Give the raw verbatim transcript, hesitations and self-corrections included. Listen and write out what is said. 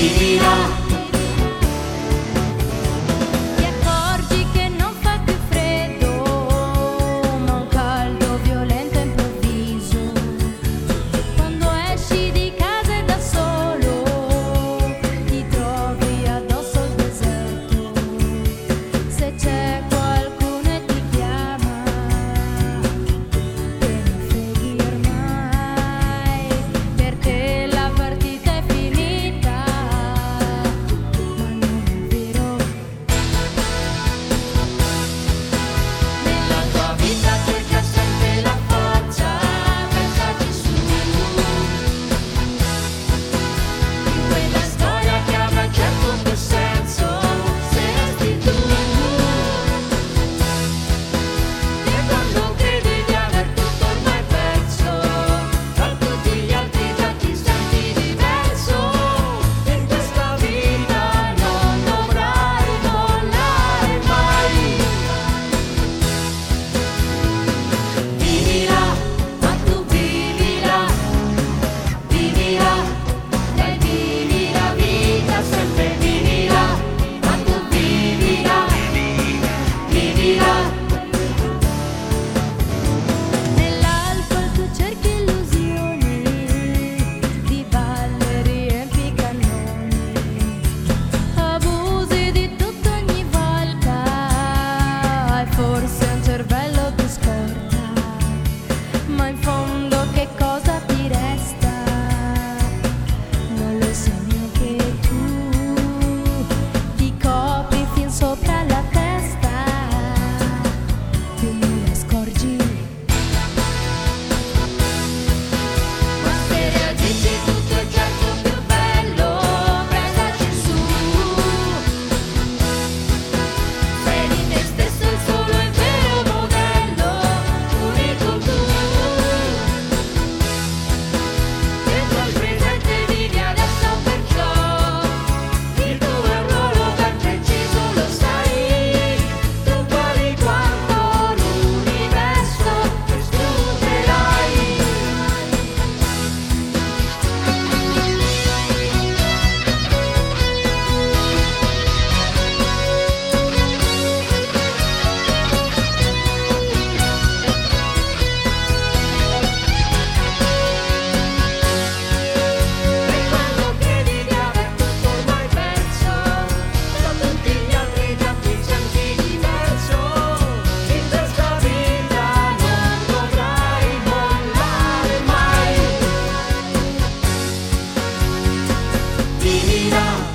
finirà. Ti accorgi che non fa più freddo, ma un caldo violento e improvviso. Quando esci di casa e da solo ti trovi addosso al deserto. Se c'è qualcuno e ti chiama, te ne freghi ormai. Per te la partita è finita, ma non è vero. Nella tua vita cerca sempre la forza, pensaci su. In quella storia che avrà certo un tuo senso, se resti tu. E quando credi di aver tutto ormai perso, tra tutti gli altri già ti senti diverso. In questa vita non dovrai mollare mai. Finirà, ma tu vivirà, vivirà, e vivi la vita sempre finirà, ma tu vivirà, vivirà. Nell'alcol tu cerchi illusioni, di balle riempi cannoni, abusi di tutto ogni volta, hai forse un cervello più scorta, ma in fondo che cosa ti resta? Non lo sai neanche tu, ti copri fin sopra la testa, più non ne scorgi. Ma se reagisci tutto è certo più bello, pensaci su. Sei di te stesso il solo e vero modello, unico tu. Dentro al presente vivi adesso, perciò il tuo è un ruolo ben preciso, lo sai. Tu vali quanto l'universo distruggerai. E quando credi di aver tutto ormai perso, da tutti gli altri già ti senti diverso. In questa vita non dovrai mollare mai. Finirà.